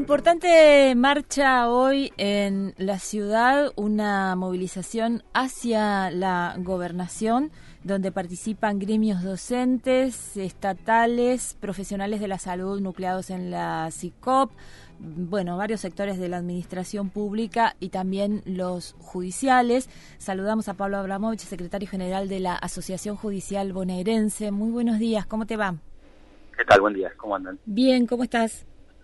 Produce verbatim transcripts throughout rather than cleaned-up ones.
Importante marcha hoy en la ciudad, una movilización hacia la gobernación, donde participan gremios docentes, estatales, profesionales de la salud nucleados en la SICOP, bueno, varios sectores de la administración pública y también los judiciales. Saludamos a Pablo Abramovich, secretario general de la Asociación Judicial Bonaerense. Muy buenos días, ¿cómo te va? ¿Qué tal? Buen día, ¿cómo andan? Bien, ¿cómo estás?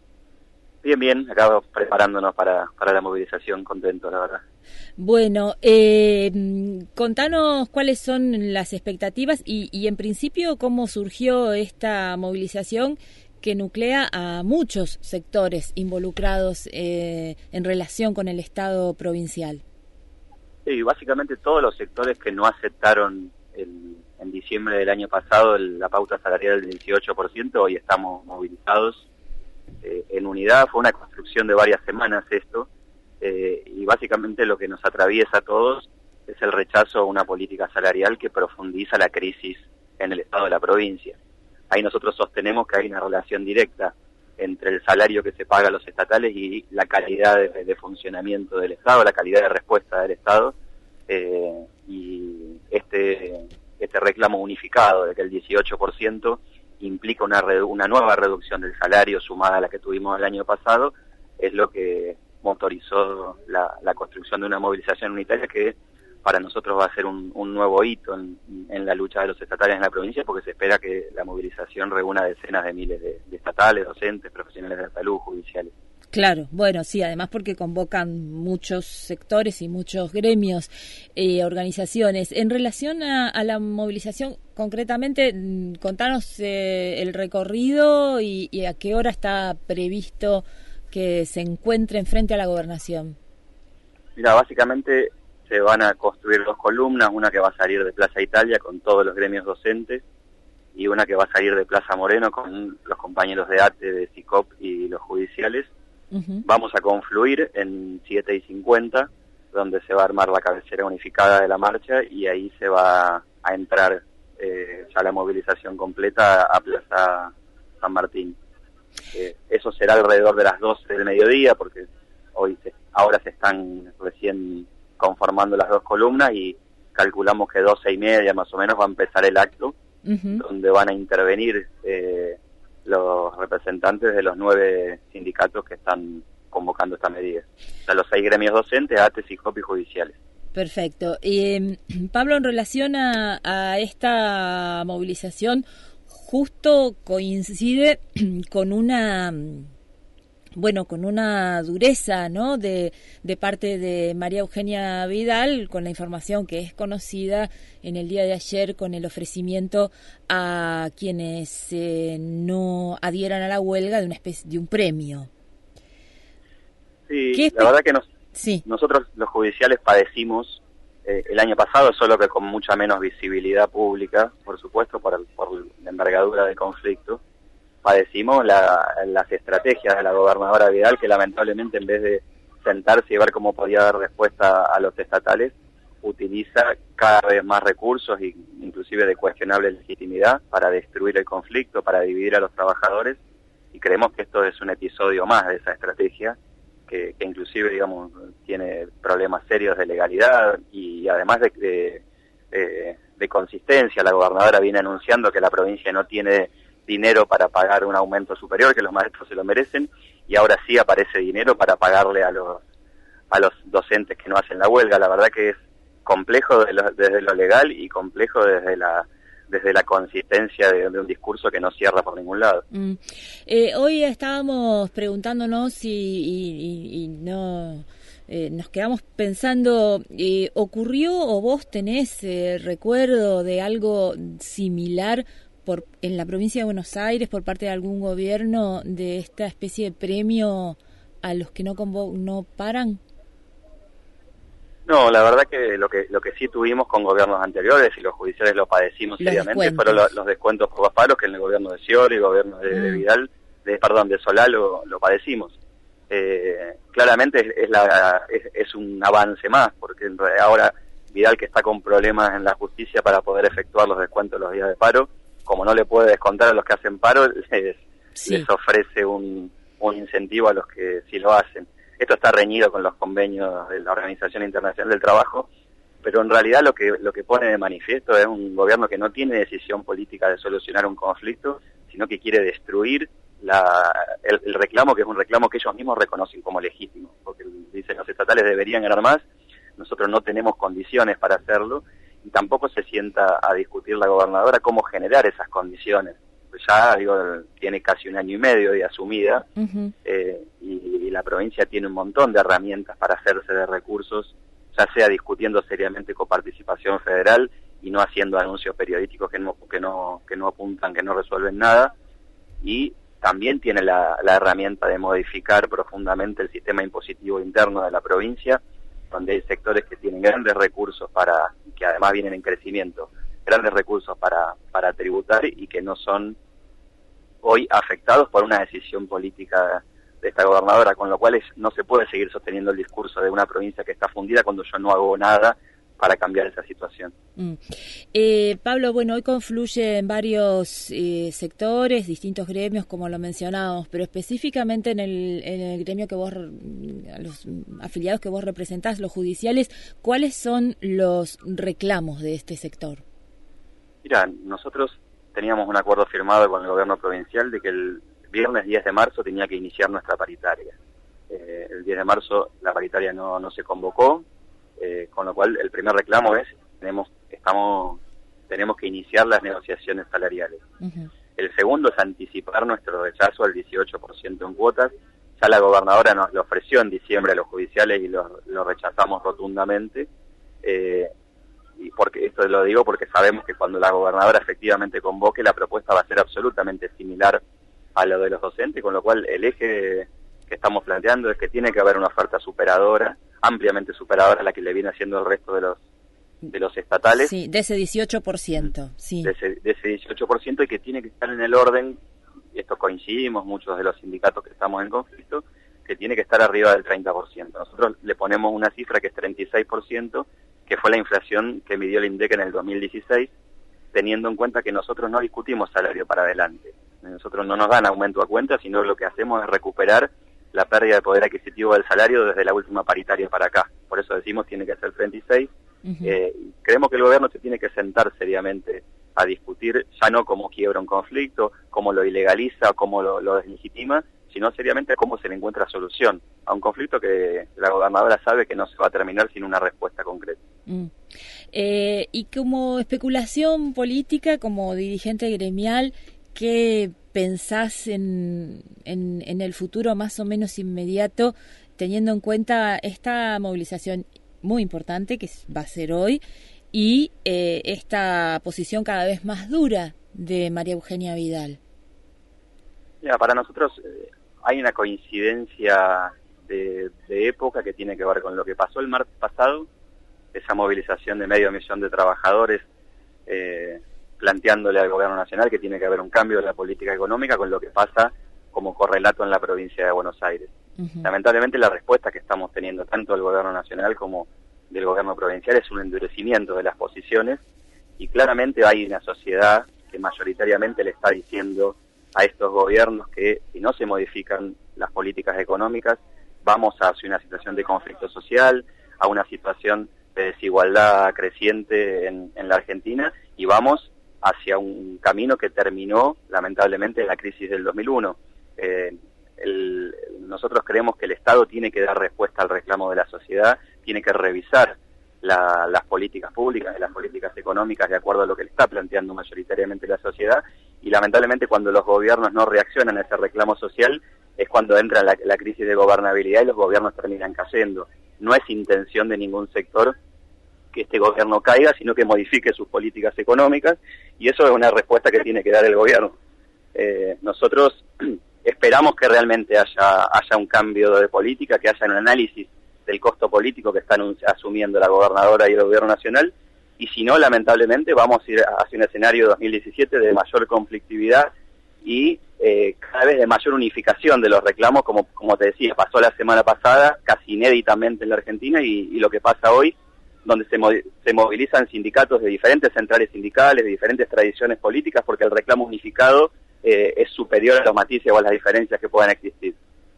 Bien, bien, acá preparándonos para, para la movilización, contento, la verdad. Bueno, eh, contanos cuáles son las expectativas y, y en principio cómo surgió esta movilización que nuclea a muchos sectores involucrados eh, en relación con el Estado provincial. Sí, básicamente todos los sectores que no aceptaron el, en diciembre del año pasado el, la pauta salarial del dieciocho por ciento, hoy estamos movilizados eh, en unidad. Fue una construcción de varias semanas esto, eh, y básicamente lo que nos atraviesa a todos es el rechazo a una política salarial que profundiza la crisis en el Estado de la provincia. Ahí nosotros sostenemos que hay una relación directa entre el salario que se paga a los estatales y la calidad de, de funcionamiento del Estado, la calidad de respuesta del Estado, eh, y este, este reclamo unificado de que el dieciocho por ciento implica una, una nueva reducción del salario sumada a la que tuvimos el año pasado, es lo que motorizó la, la construcción de una movilización unitaria que para nosotros va a ser un, un nuevo hito en, en la lucha de los estatales en la provincia, porque se espera que la movilización reúna decenas de miles de, de estatales, docentes, profesionales de salud, judiciales. Claro, bueno, sí, además porque convocan muchos sectores y muchos gremios, eh, organizaciones. En relación a, a la movilización, concretamente, contanos eh, el recorrido y, y a qué hora está previsto que se encuentren frente a la gobernación. Mira, básicamente se van a construir dos columnas, una que va a salir de Plaza Italia con todos los gremios docentes y una que va a salir de Plaza Moreno con los compañeros de A T E, de SICOP y los judiciales. Uh-huh. Vamos a confluir en siete y cincuenta, donde se va a armar la cabecera unificada de la marcha y ahí se va a entrar eh, ya la movilización completa a Plaza San Martín. Eh, eso será alrededor de las doce del mediodía, porque hoy se, ahora se están recién conformando las dos columnas y calculamos que doce y media más o menos va a empezar el acto, uh-huh. donde van a intervenir eh, los representantes de los nueve sindicatos que están convocando esta medida. O sea, los seis gremios docentes, A T E, SICOP y judiciales. Perfecto. Eh, Pablo, en relación a, a esta movilización, justo coincide con una... bueno, con una dureza, ¿no?, de, de parte de María Eugenia Vidal, con la información que es conocida en el día de ayer con el ofrecimiento a quienes eh, no adhieran a la huelga de una especie de un premio. Sí, la verdad que nos, sí. nosotros los judiciales padecimos eh, el año pasado, solo que con mucha menos visibilidad pública, por supuesto, por, el, por la envergadura del conflicto. Padecimos la, las estrategias de la gobernadora Vidal, que lamentablemente en vez de sentarse y ver cómo podía dar respuesta a los estatales, utiliza cada vez más recursos, inclusive de cuestionable legitimidad, para destruir el conflicto, para dividir a los trabajadores, y creemos que esto es un episodio más de esa estrategia, que, que inclusive, digamos, tiene problemas serios de legalidad y además de, de, de, de consistencia. La gobernadora viene anunciando que la provincia no tiene dinero para pagar un aumento superior, que los maestros se lo merecen, y ahora sí aparece dinero para pagarle a los a los docentes que no hacen la huelga. La verdad que es complejo desde lo, desde lo legal y complejo desde la desde la consistencia de, de un discurso que no cierra por ningún lado. Mm. Eh, hoy estábamos preguntándonos si, y, y, y no... Eh, nos quedamos pensando, eh, ¿ocurrió o vos tenés eh, recuerdo de algo similar por en la provincia de Buenos Aires por parte de algún gobierno de esta especie de premio a los que no convo- no paran? No, la verdad que lo que lo que sí tuvimos con gobiernos anteriores, y los judiciales lo padecimos los seriamente, descuentos. fueron los, los descuentos por paros, que en el gobierno de Scioli, el gobierno de, mm. de Vidal, de perdón, de Solá lo, lo padecimos. Eh, claramente es, es, la, es, es un avance más, porque ahora Vidal, que está con problemas en la justicia para poder efectuar los descuentos de los días de paro, como no le puede descontar a los que hacen paro, les, sí. les ofrece un, un incentivo a los que sí lo hacen. Esto está reñido con los convenios de la Organización Internacional del Trabajo, pero en realidad lo que lo que pone de manifiesto es un gobierno que no tiene decisión política de solucionar un conflicto, sino que quiere destruir la, el, el reclamo, que es un reclamo que ellos mismos reconocen como legítimo, porque dicen los estatales deberían ganar más, nosotros no tenemos condiciones para hacerlo, y tampoco se sienta a discutir la gobernadora cómo generar esas condiciones. Pues ya, digo, tiene casi un año y medio de asumida, uh-huh. eh, y, y la provincia tiene un montón de herramientas para hacerse de recursos, ya sea discutiendo seriamente coparticipación federal y no haciendo anuncios periodísticos que no que no que no apuntan, que no resuelven nada, y también tiene la, la herramienta de modificar profundamente el sistema impositivo interno de la provincia, donde hay sectores que tienen grandes recursos para, que además vienen en crecimiento, grandes recursos para, para tributar y que no son hoy afectados por una decisión política de esta gobernadora, con lo cual es, no se puede seguir sosteniendo el discurso de una provincia que está fundida cuando yo no hago nada para cambiar esa situación. Mm. Eh, Pablo, bueno, hoy confluyen varios eh, sectores, distintos gremios, como lo mencionábamos, pero específicamente en el, en el gremio que vos, los afiliados que vos representás, los judiciales, ¿cuáles son los reclamos de este sector? Mira, nosotros teníamos un acuerdo firmado con el gobierno provincial de que el viernes diez de marzo tenía que iniciar nuestra paritaria. Eh, el diez de marzo la paritaria no, no se convocó, eh, con lo cual el primer reclamo es tenemos estamos tenemos que iniciar las negociaciones salariales. Uh-huh. El segundo es anticipar nuestro rechazo al dieciocho por ciento en cuotas. Ya la gobernadora nos lo ofreció en diciembre a los judiciales y lo, lo rechazamos rotundamente. Eh, y porque esto lo digo porque sabemos que cuando la gobernadora efectivamente convoque, la propuesta va a ser absolutamente similar a lo de los docentes, con lo cual el eje que estamos planteando es que tiene que haber una oferta superadora, ampliamente superadora a la que le viene haciendo el resto de los de los estatales. Sí, de ese dieciocho por ciento, sí. De ese, de ese dieciocho por ciento y que tiene que estar en el orden, y esto coincidimos muchos de los sindicatos que estamos en conflicto, que tiene que estar arriba del treinta por ciento. Nosotros le ponemos una cifra que es treinta y seis por ciento, que fue la inflación que midió el INDEC en el dos mil dieciséis, teniendo en cuenta que nosotros no discutimos salario para adelante. Nosotros no nos dan aumento a cuenta, sino lo que hacemos es recuperar la pérdida de poder adquisitivo del salario desde la última paritaria para acá. Por eso decimos tiene que ser treinta y seis. Uh-huh. Eh, creemos que el gobierno se tiene que sentar seriamente a discutir, ya no cómo quiebra un conflicto, cómo lo ilegaliza, cómo lo, lo deslegitima, sino seriamente cómo se le encuentra solución a un conflicto que la gobernadora sabe que no se va a terminar sin una respuesta concreta. Mm. Eh, y como especulación política, como dirigente gremial, ¿qué pensás en, en, en el futuro más o menos inmediato, teniendo en cuenta esta movilización muy importante que va a ser hoy y eh, esta posición cada vez más dura de María Eugenia Vidal? Ya, para nosotros eh, hay una coincidencia de, de época que tiene que ver con lo que pasó el martes pasado, esa movilización de medio millón de trabajadores eh, planteándole al gobierno nacional que tiene que haber un cambio en la política económica, con lo que pasa como correlato en la provincia de Buenos Aires. Uh-huh. Lamentablemente la respuesta que estamos teniendo tanto del gobierno nacional como del gobierno provincial es un endurecimiento de las posiciones, y claramente hay una sociedad que mayoritariamente le está diciendo a estos gobiernos que si no se modifican las políticas económicas vamos hacia una situación de conflicto social, a una situación de desigualdad creciente en, en la Argentina, y vamos hacia un camino que terminó lamentablemente en la crisis del dos mil uno. Eh, el, nosotros creemos que el Estado tiene que dar respuesta al reclamo de la sociedad, tiene que revisar la, las políticas públicas, las políticas económicas de acuerdo a lo que le está planteando mayoritariamente la sociedad, y lamentablemente cuando los gobiernos no reaccionan a ese reclamo social es cuando entra la, la crisis de gobernabilidad y los gobiernos terminan cayendo. No es intención de ningún sector que este gobierno caiga, sino que modifique sus políticas económicas, y eso es una respuesta que tiene que dar el gobierno. Eh, nosotros esperamos que realmente haya, haya un cambio de política, que haya un análisis del costo político que están asumiendo la gobernadora y el gobierno nacional, y si no, lamentablemente, vamos a ir hacia un escenario dos mil diecisiete de mayor conflictividad y eh, cada vez de mayor unificación de los reclamos, como, como te decía, pasó la semana pasada, casi inéditamente en la Argentina, y, y lo que pasa hoy, donde se, se movilizan sindicatos de diferentes centrales sindicales, de diferentes tradiciones políticas, porque el reclamo unificado eh, es superior a los matices o a las diferencias que puedan existir.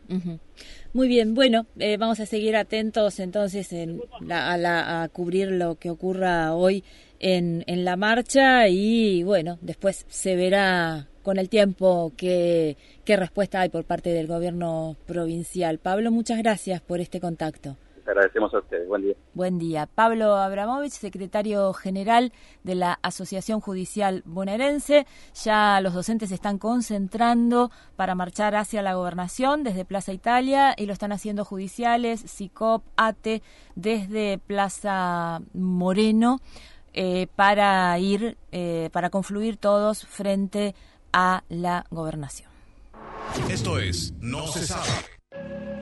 Uh-huh. Muy bien, bueno, eh, vamos a seguir atentos entonces en la, a, la, a cubrir lo que ocurra hoy en, en la marcha y bueno, después se verá con el tiempo qué, qué respuesta hay por parte del gobierno provincial. Pablo, muchas gracias por este contacto. Te agradecemos a ustedes. Buen día. Buen día. Pablo Abramovich, secretario general de la Asociación Judicial Bonaerense. Ya los docentes se están concentrando para marchar hacia la gobernación desde Plaza Italia y lo están haciendo judiciales, SICOP, ATE, desde Plaza Moreno eh, para ir, eh, para confluir todos frente a la gobernación. Esto es No se sabe.